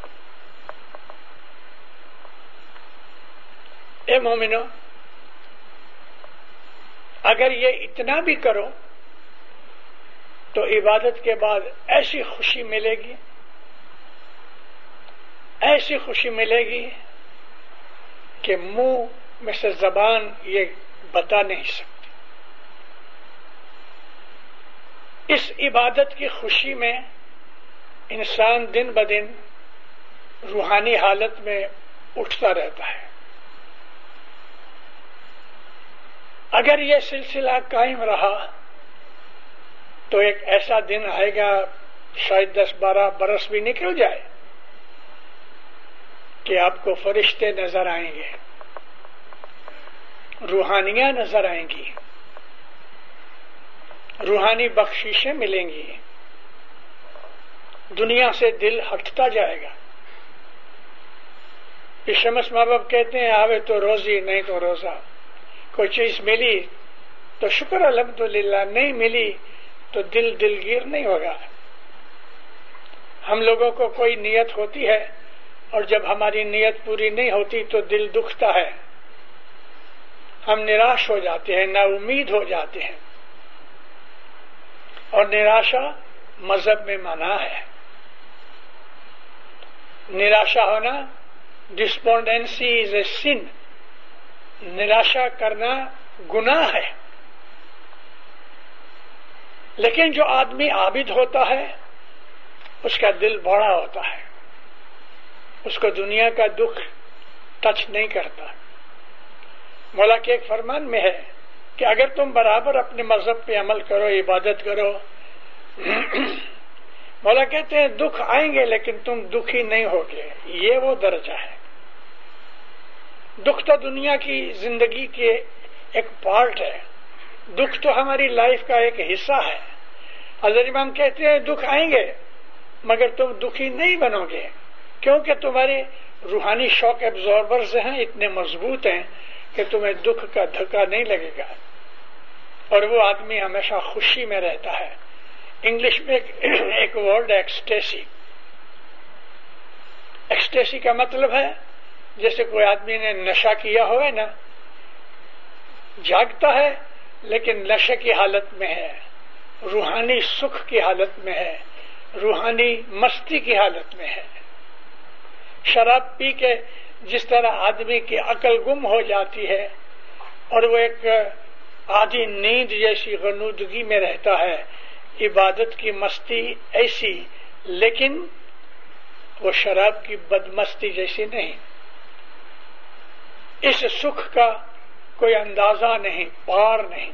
اے مومنو، اگر یہ اتنا بھی کرو تو عبادت کے بعد ایسی خوشی ملے گی، ایسی خوشی ملے گی کہ منہ میں سے زبان یہ بتا نہیں سکتی۔ اس عبادت کی خوشی میں انسان دن بدن روحانی حالت میں اٹھتا رہتا ہے۔ اگر یہ سلسلہ قائم رہا تو ایک ایسا دن آئے گا، شاید دس بارہ برس بھی نکل جائے، کہ آپ کو فرشتے نظر آئیں گے، روحانیاں نظر آئیں گی، روحانی بخششیں ملیں گی، دنیا سے دل ہٹتا جائے گا۔ شمس ماں باپ کہتے ہیں آوے تو روزی نہیں تو روزہ، کوئی چیز ملی تو شکر الحمدللہ، نہیں ملی تو دل دلگیر نہیں ہوگا۔ ہم لوگوں کو کوئی نیت ہوتی ہے اور جب ہماری نیت پوری نہیں ہوتی تو دل دکھتا ہے، ہم نراش ہو جاتے ہیں، نا امید ہو جاتے ہیں، اور نراشا مذہب میں منع ہے۔ نراشا ہونا، ڈسپونڈنسی از اے سن، نراشا کرنا گناہ ہے۔ لیکن جو آدمی عابد ہوتا ہے اس کا دل بڑا ہوتا ہے، اس کو دنیا کا دکھ ٹچ نہیں کرتا۔ مولا کے ایک فرمان میں ہے کہ اگر تم برابر اپنے مذہب پہ عمل کرو، عبادت کرو، مولا کہتے ہیں دکھ آئیں گے لیکن تم دکھی نہیں ہوگے، یہ وہ درجہ ہے۔ دکھ تو دنیا کی زندگی کے ایک پارٹ ہے، دکھ تو ہماری لائف کا ایک حصہ ہے۔ حضرت امام کہتے ہیں دکھ آئیں گے مگر تم دکھی نہیں بنو گے، کیونکہ تمہارے روحانی شوق ایبزاربرز ہیں، اتنے مضبوط ہیں کہ تمہیں دکھ کا دھکا نہیں لگے گا، اور وہ آدمی ہمیشہ خوشی میں رہتا ہے۔ انگلش میں ایک ورڈ ہے ایکسٹیسی۔ ایکسٹیسی کا مطلب ہے جیسے کوئی آدمی نے نشہ کیا ہوئے نا، جاگتا ہے لیکن نشے کی حالت میں ہے، روحانی سکھ کی حالت میں ہے، روحانی مستی کی حالت میں ہے۔ شراب پی کے جس طرح آدمی کی عقل گم ہو جاتی ہے اور وہ ایک آدھی نیند جیسی غنودگی میں رہتا ہے، عبادت کی مستی ایسی، لیکن وہ شراب کی بدمستی جیسی نہیں۔ اس سکھ کا کوئی اندازہ نہیں، پار نہیں۔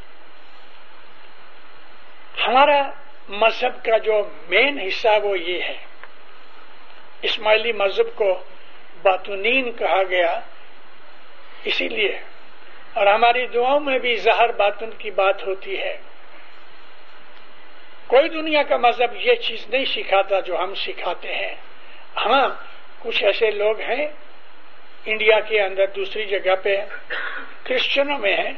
ہمارا مذہب کا جو مین حصہ وہ یہ ہے۔ اسماعیلی مذہب کو باطنین کہا گیا اسی لیے، اور ہماری دعاؤں میں بھی ظاہر باطن کی بات ہوتی ہے۔ کوئی دنیا کا مذہب یہ چیز نہیں سکھاتا جو ہم سکھاتے ہیں۔ ہاں کچھ ایسے لوگ ہیں انڈیا کے اندر، دوسری جگہ پہ کرسچنوں میں ہیں،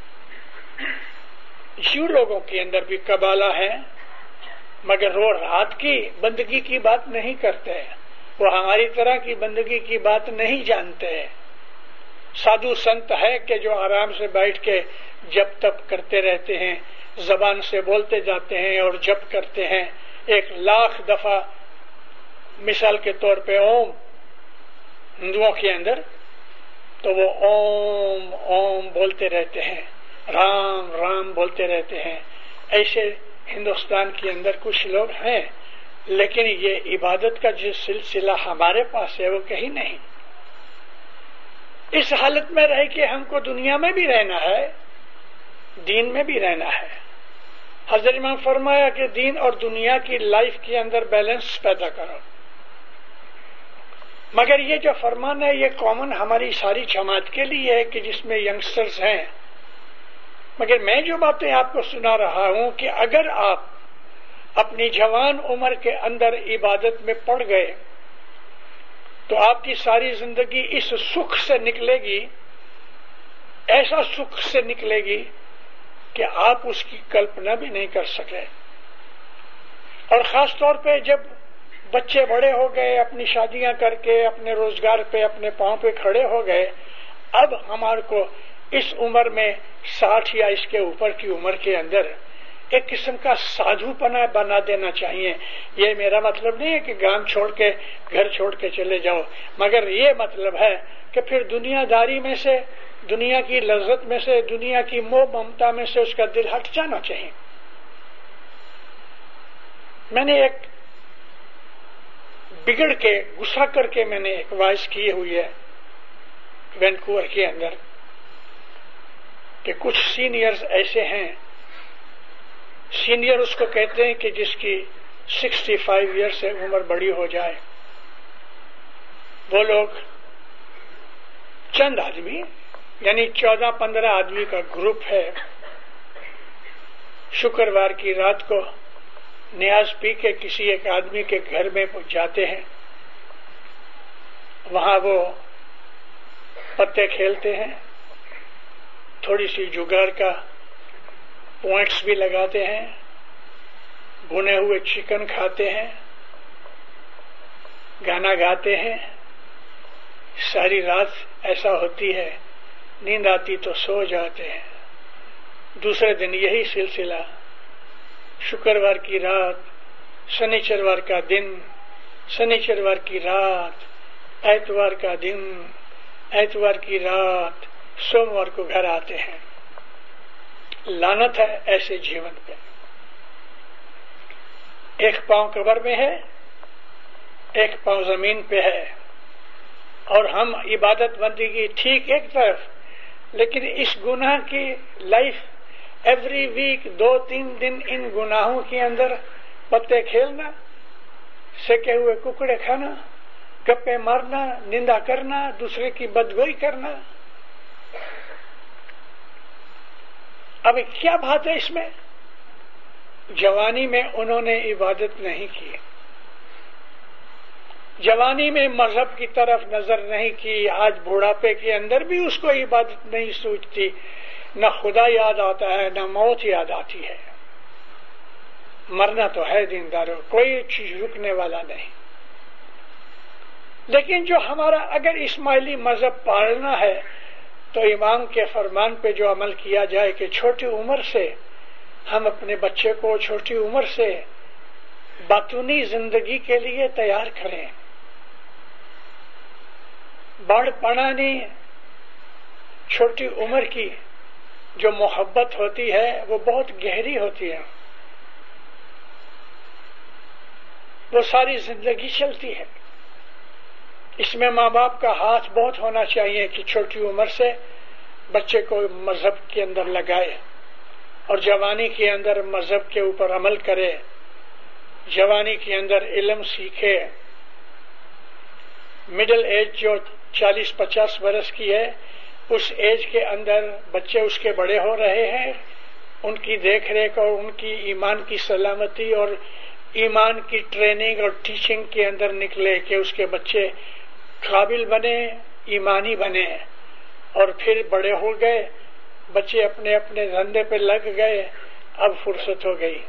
جیو لوگوں کے اندر بھی قبالہ ہے، مگر وہ رات کی بندگی کی بات نہیں کرتے، وہ ہماری طرح کی بندگی کی بات نہیں جانتے۔ سادھو سنت ہے کہ جو آرام سے بیٹھ کے جب تپ کرتے رہتے ہیں، زبان سے بولتے جاتے ہیں اور جپ کرتے ہیں، ایک لاکھ دفعہ، مثال کے طور پہ اوم ہندوؤں کے اندر تو وہ اوم اوم بولتے رہتے ہیں، رام رام بولتے رہتے ہیں۔ ایسے ہندوستان کے اندر کچھ لوگ ہیں، لیکن یہ عبادت کا جو سلسلہ ہمارے پاس ہے وہ کہیں نہیں۔ اس حالت میں رہ کے ہم کو دنیا میں بھی رہنا ہے، دین میں بھی رہنا ہے۔ حضرت امام فرمایا کہ دین اور دنیا کی لائف کے اندر بیلنس پیدا کرو، مگر یہ جو فرمان ہے یہ کامن ہماری ساری جماعت کے لیے ہے کہ جس میں ینگسٹرز ہیں۔ مگر میں جو باتیں آپ کو سنا رہا ہوں کہ اگر آپ اپنی جوان عمر کے اندر عبادت میں پڑ گئے تو آپ کی ساری زندگی اس سکھ سے نکلے گی، ایسا سکھ سے نکلے گی کہ آپ اس کی کلپنا بھی نہیں کر سکے۔ اور خاص طور پہ جب بچے بڑے ہو گئے، اپنی شادیاں کر کے اپنے روزگار پہ اپنے پاؤں پہ کھڑے ہو گئے، اب ہمارے کو اس عمر میں ساٹھ یا اس کے اوپر کی عمر کے اندر ایک قسم کا سادھو پنا بنا دینا چاہیے۔ یہ میرا مطلب نہیں ہے کہ گام چھوڑ کے گھر چھوڑ کے چلے جاؤ، مگر یہ مطلب ہے کہ پھر دنیا داری میں سے، دنیا کی لذت میں سے، دنیا کی موہ ممتا میں سے اس کا دل ہٹ جانا چاہیے۔ میں نے ایک بگڑ کے غصہ کر کے میں نے ایک وائس کی ہوئی ہے وینکوور کے اندر کہ کچھ سینئرز ایسے ہیں، سینئر اس کو کہتے ہیں کہ جس کی سکسٹی فائیو ایئر سے عمر بڑی ہو جائے، وہ لوگ چند آدمی یعنی چودہ پندرہ آدمی کا گروپ ہے، شکروار کی رات کو نیاز پی کے کسی ایک آدمی کے گھر میں جاتے ہیں، وہاں وہ پتے کھیلتے ہیں، تھوڑی سی جگار کا پوائنٹس بھی لگاتے ہیں، بھنے ہوئے چکن کھاتے ہیں، گانا گاتے ہیں، ساری رات ایسا ہوتی ہے، نیند آتی تو سو جاتے ہیں، دوسرے دن یہی سلسلہ، شکروار کی رات، شنیچروار کا دن، شنیچروار کی رات، اتوار کا دن، اتوار کی رات، سوموار کو گھر آتے ہیں۔ لعنت ہے ایسے جیون پہ۔ ایک پاؤں قبر میں ہے، ایک پاؤں زمین پہ ہے، اور ہم عبادت بندی کی ٹھیک ایک طرف، لیکن اس گناہ کی لائف ایوری ویک، دو تین دن ان گناہوں کے اندر پتے کھیلنا، سکے ہوئے ککڑے کھانا، گپے مارنا، نندا کرنا، دوسرے کی بدگوئی کرنا۔ اب کیا بات ہے اس میں؟ جوانی میں انہوں نے عبادت نہیں کی، جوانی میں مذہب کی طرف نظر نہیں کی، آج بوڑھاپے کے اندر بھی اس کو عبادت نہیں سوچتی، نہ خدا یاد آتا ہے، نہ موت یاد آتی ہے۔ مرنا تو ہے دینداروں، کوئی چیز رکنے والا نہیں۔ لیکن جو ہمارا اگر اسماعیلی مذہب پالنا ہے تو امام کے فرمان پہ جو عمل کیا جائے کہ چھوٹی عمر سے ہم اپنے بچے کو چھوٹی عمر سے باطنی زندگی کے لیے تیار کریں۔ بڑ پڑانی چھوٹی عمر کی جو محبت ہوتی ہے وہ بہت گہری ہوتی ہے، وہ ساری زندگی چلتی ہے۔ اس میں ماں باپ کا ہاتھ بہت ہونا چاہیے کہ چھوٹی عمر سے بچے کو مذہب کے اندر لگائے اور جوانی کے اندر مذہب کے اوپر عمل کرے، جوانی کے اندر علم سیکھے۔ مڈل ایج جو چالیس پچاس برس کی ہے، اس ایج کے اندر بچے اس کے بڑے ہو رہے ہیں، ان کی دیکھ ریکھ اور ان کی ایمان کی سلامتی اور ایمان کی ٹریننگ اور ٹیچنگ کے اندر نکلے کہ اس کے بچے قابل بنے، ایمانی بنے، اور پھر بڑے ہو گئے، بچے اپنے اپنے دھندے پہ لگ گئے، اب فرصت ہو گئی۔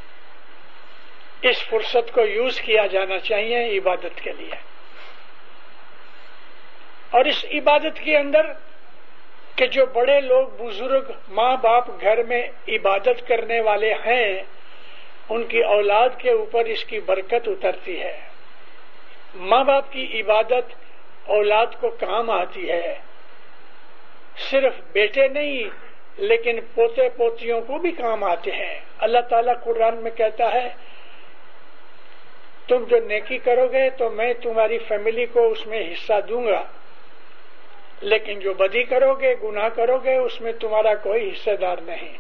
اس فرصت کو یوز کیا جانا چاہیے عبادت کے لیے، اور اس عبادت کے اندر کہ جو بڑے لوگ بزرگ ماں باپ گھر میں عبادت کرنے والے ہیں، ان کی اولاد کے اوپر اس کی برکت اترتی ہے۔ ماں باپ کی عبادت اولاد کو کام آتی ہے، صرف بیٹے نہیں لیکن پوتے پوتیوں کو بھی کام آتے ہیں۔ اللہ تعالیٰ قرآن میں کہتا ہے تم جو نیکی کرو گے تو میں تمہاری فیملی کو اس میں حصہ دوں گا، لیکن جو بدی کرو گے، گناہ کرو گے، اس میں تمہارا کوئی حصہ دار نہیں،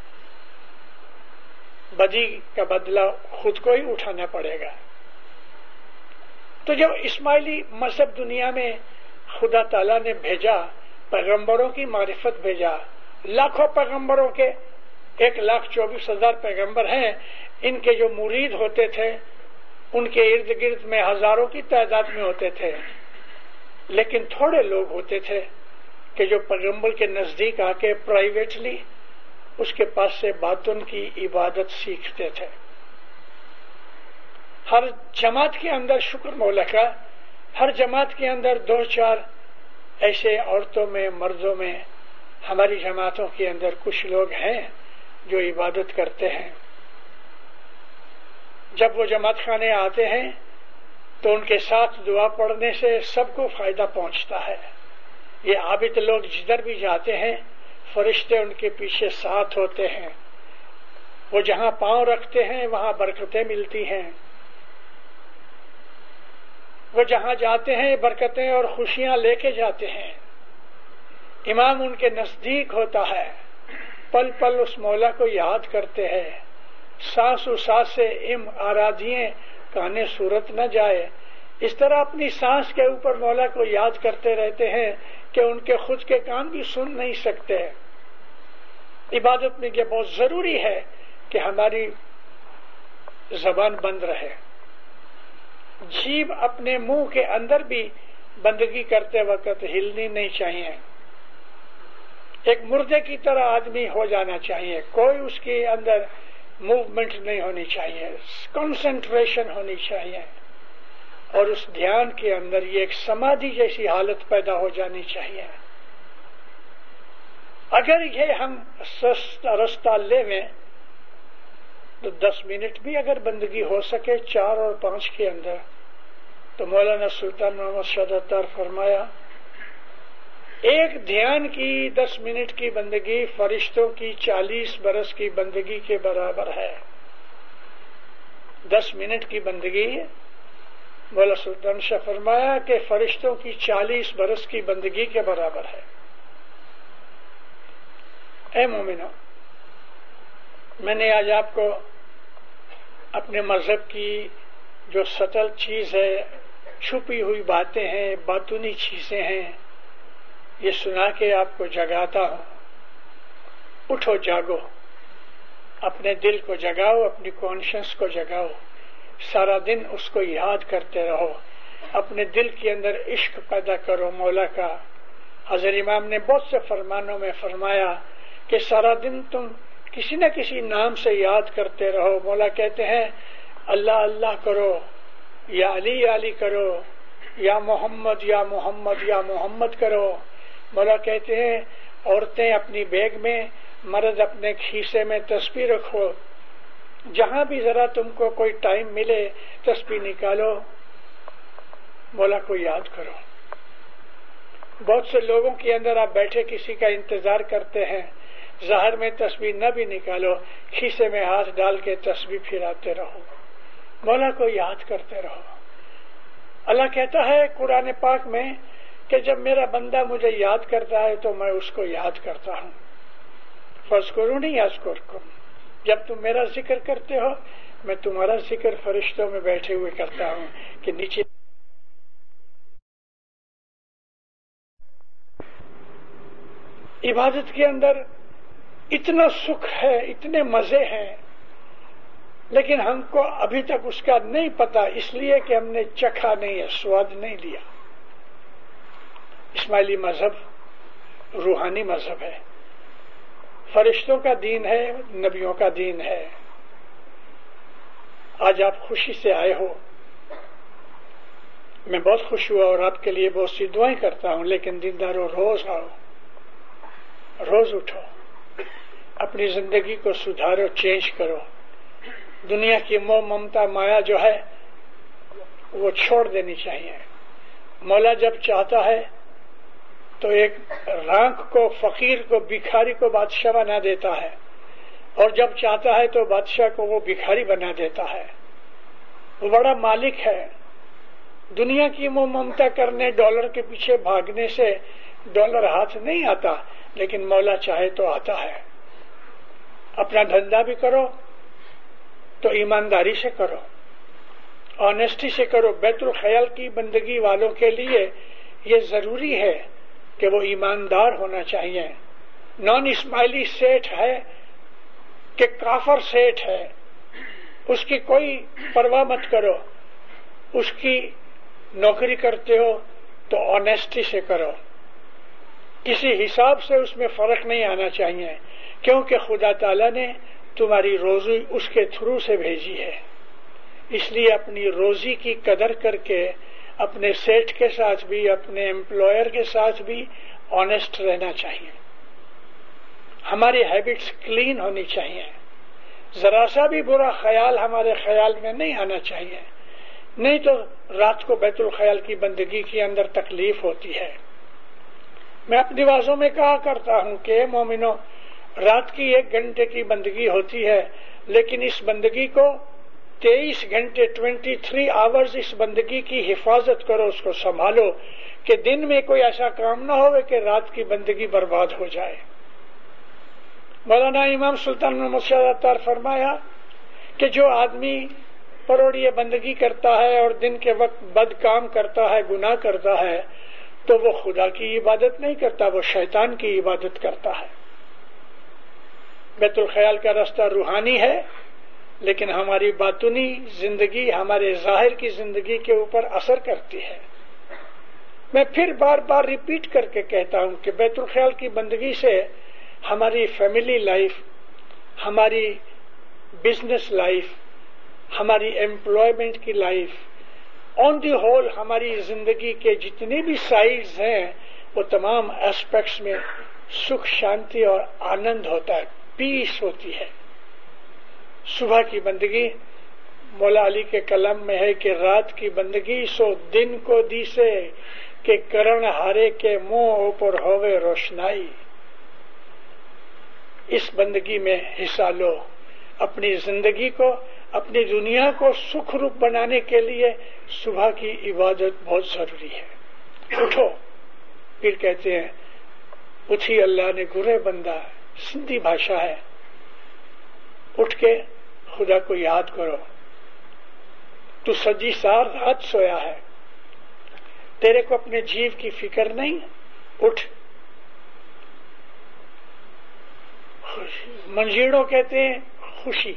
بدی کا بدلہ خود کو ہی اٹھانا پڑے گا۔ تو جو اسماعیلی مذہب دنیا میں خدا تعالیٰ نے بھیجا، پیغمبروں کی معرفت بھیجا، لاکھوں پیغمبروں کے ایک لاکھ چوبیس ہزار پیغمبر ہیں، ان کے جو مرید ہوتے تھے ان کے ارد گرد میں ہزاروں کی تعداد میں ہوتے تھے، لیکن تھوڑے لوگ ہوتے تھے کہ جو پیغمبر کے نزدیک آ کے پرائیویٹلی اس کے پاس سے باطن کی عبادت سیکھتے تھے۔ ہر جماعت کے اندر شکر مولا کا، ہر جماعت کے اندر دو چار ایسے عورتوں میں مردوں میں ہماری جماعتوں کے اندر کچھ لوگ ہیں جو عبادت کرتے ہیں۔ جب وہ جماعت خانے آتے ہیں تو ان کے ساتھ دعا پڑھنے سے سب کو فائدہ پہنچتا ہے۔ یہ عابد لوگ جدھر بھی جاتے ہیں فرشتے ان کے پیچھے ساتھ ہوتے ہیں، وہ جہاں پاؤں رکھتے ہیں وہاں برکتیں ملتی ہیں، وہ جہاں جاتے ہیں برکتیں اور خوشیاں لے کے جاتے ہیں۔ امام ان کے نزدیک ہوتا ہے، پل پل اس مولا کو یاد کرتے ہیں، سانس و سانس سے ام آرادھیے کانے صورت نہ جائے، اس طرح اپنی سانس کے اوپر مولا کو یاد کرتے رہتے ہیں کہ ان کے خود کے کان بھی سن نہیں سکتے۔ عبادت میں یہ بہت ضروری ہے کہ ہماری زبان بند رہے، جیب اپنے منہ کے اندر بھی بندگی کرتے وقت ہلنی نہیں چاہیے، ایک مردے کی طرح آدمی ہو جانا چاہیے، کوئی اس کے اندر موومنٹ نہیں ہونی چاہیے، کنسنٹریشن ہونی چاہیے۔ اور اس دھیان کے اندر یہ ایک سمادھی جیسی حالت پیدا ہو جانی چاہیے. اگر یہ ہم رستہ لے میں تو دس منٹ بھی اگر بندگی ہو سکے چار اور پانچ کے اندر، تو مولانا سلطان محمد شاہد اتار فرمایا ایک دھیان کی دس منٹ کی بندگی فرشتوں کی چالیس برس کی بندگی کے برابر ہے. دس منٹ کی بندگی مولا سلطان شاہ فرمایا کہ فرشتوں کی چالیس برس کی بندگی کے برابر ہے. اے مومنو، میں نے آج آپ کو اپنے مذہب کی جو سٹل چیز ہے، چھپی ہوئی باتیں ہیں، باطنی چیزیں ہیں، یہ سنا کے آپ کو جگاتا ہوں. اٹھو جاگو، اپنے دل کو جگاؤ، اپنی کانشنس کو جگاؤ، سارا دن اس کو یاد کرتے رہو، اپنے دل کے اندر عشق پیدا کرو مولا کا. حضرت امام نے بہت سے فرمانوں میں فرمایا کہ سارا دن تم کسی نہ کسی نام سے یاد کرتے رہو. مولا کہتے ہیں اللہ اللہ کرو، یا علی علی کرو، یا محمد یا محمد یا محمد کرو. مولا کہتے ہیں عورتیں اپنی بیگ میں، مرد اپنے کھیسے میں تسبیح رکھو. جہاں بھی ذرا تم کو کوئی ٹائم ملے تسبیح نکالو، مولا کو یاد کرو. بہت سے لوگوں کے اندر آپ بیٹھے کسی کا انتظار کرتے ہیں، ظاہر میں تسبیح نہ بھی نکالو، کھیسے میں ہاتھ ڈال کے تسبیح پھراتے رہو، مولا کو یاد کرتے رہو. اللہ کہتا ہے قرآن پاک میں کہ جب میرا بندہ مجھے یاد کرتا ہے تو میں اس کو یاد کرتا ہوں. فاذکرونی اذکرکم، جب تم میرا ذکر کرتے ہو میں تمہارا ذکر فرشتوں میں بیٹھے ہوئے کرتا ہوں کہ نیچے. عبادت کے اندر اتنا سکھ ہے، اتنے مزے ہیں، لیکن ہم کو ابھی تک اس کا نہیں پتا، اس لیے کہ ہم نے چکھا نہیں ہے، سواد نہیں لیا. اسماعیلی مذہب روحانی مذہب ہے، فرشتوں کا دین ہے، نبیوں کا دین ہے. آج آپ خوشی سے آئے ہو، میں بہت خوش ہوا اور آپ کے لیے بہت سی دعائیں کرتا ہوں. لیکن دینداروں، روز آؤ، روز اٹھو، اپنی زندگی کو سدھارو، چینج کرو. دنیا کی موہ ممتا مایا جو ہے وہ چھوڑ دینی چاہیے. مولا جب چاہتا ہے تو ایک رانک کو، فقیر کو، بھکاری کو بادشاہ بنا دیتا ہے، اور جب چاہتا ہے تو بادشاہ کو وہ بھکاری بنا دیتا ہے. وہ بڑا مالک ہے. دنیا کی موہ ممتا کرنے، ڈالر کے پیچھے بھاگنے سے ڈالر ہاتھ نہیں آتا، لیکن مولا چاہے تو آتا ہے. اپنا دھندا بھی کرو تو ایمانداری سے کرو، آنےسٹی سے کرو. بیت الخیال کی بندگی والوں کے لیے یہ ضروری ہے کہ وہ ایماندار ہونا چاہیے. نان اسماعیلی سیٹ ہے کہ کافر سیٹ ہے، اس کی کوئی پرواہ مت کرو. اس کی نوکری کرتے ہو تو آنےسٹی سے کرو، کسی حساب سے اس میں فرق نہیں آنا چاہیے، کیونکہ خدا تعالیٰ نے تمہاری روزی اس کے تھرو سے بھیجی ہے. اس لیے اپنی روزی کی قدر کر کے اپنے سیٹ کے ساتھ بھی، اپنے ایمپلائر کے ساتھ بھی آنےسٹ رہنا چاہیے. ہماری ہیبٹس کلین ہونی چاہیے. ذرا سا بھی برا خیال ہمارے خیال میں نہیں آنا چاہیے، نہیں تو رات کو بیت الخیال کی بندگی کے اندر تکلیف ہوتی ہے. میں اپنی بازوں میں کہا کرتا ہوں کہ مومنوں، رات کی ایک گھنٹے کی بندگی ہوتی ہے، لیکن اس بندگی کو تیئیس گھنٹے ٹوینٹی تھری آورز اس بندگی کی حفاظت کرو، اس کو سنبھالو کہ دن میں کوئی ایسا کام نہ ہو کہ رات کی بندگی برباد ہو جائے. مولانا امام سلطان محمد شاہ اتار فرمایا کہ جو آدمی پروڑیے بندگی کرتا ہے اور دن کے وقت بد کام کرتا ہے، گناہ کرتا ہے، تو وہ خدا کی عبادت نہیں کرتا، وہ شیطان کی عبادت کرتا ہے. بیت الخیال کا راستہ روحانی ہے، لیکن ہماری باطنی زندگی، ہمارے ظاہر کی زندگی کے اوپر اثر کرتی ہے. میں پھر بار بار ریپیٹ کر کے کہتا ہوں کہ بیت الخیال کی بندگی سے ہماری فیملی لائف، ہماری بزنس لائف، ہماری ایمپلائمنٹ کی لائف آن دی ہول ہماری زندگی کے جتنے بھی سائڈز ہیں وہ تمام اسپیکٹس میں سکھ شانتی اور آنند ہوتا ہے، پیس ہوتی ہے. صبح کی بندگی مولا علی کے کلام میں ہے کہ رات کی بندگی سو دن کو دیسے کہ کرن ہارے کے منہ اوپر ہوئے روشنائی. اس بندگی میں حصہ لو. اپنی زندگی کو، اپنی دنیا کو سکھ روپ بنانے کے لیے صبح کی عبادت بہت ضروری ہے. اٹھو. پھر کہتے ہیں اٹھی اللہ نے گرے بندہ، سندھی بھاشا ہے. اٹھ کے خدا کو یاد کرو. تو سجی سار رات سویا ہے، تیرے کو اپنے جیو کی فکر نہیں. اٹھ. منجیڑوں کہتے ہیں خوشی.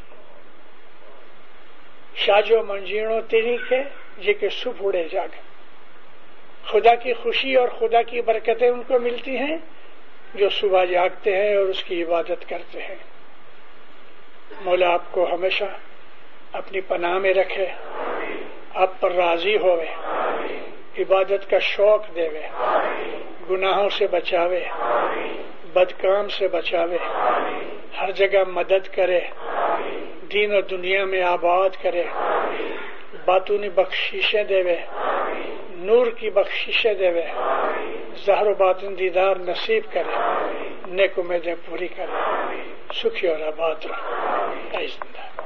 شاجو منجیڑوں تیری کے یہ کہ صبح اڑے جاگ. خدا کی خوشی اور خدا کی برکتیں ان کو ملتی ہیں جو صبح جاگتے ہیں اور اس کی عبادت کرتے ہیں. مولا آپ کو ہمیشہ اپنی پناہ میں رکھے، آپ پر راضی ہوئے، عبادت کا شوق دے، گناہوں سے بچاوے، بدکام سے بچاوے، ہر جگہ مدد کرے، دین و دنیا میں آباد کرے، باطونی بخششیں دے، نور کی بخششیں دے، ظاہر و باطن دیدار نصیب کرے، نیک امیدیں پوری کرے. سکھی اور آباد رہو. اے زندہ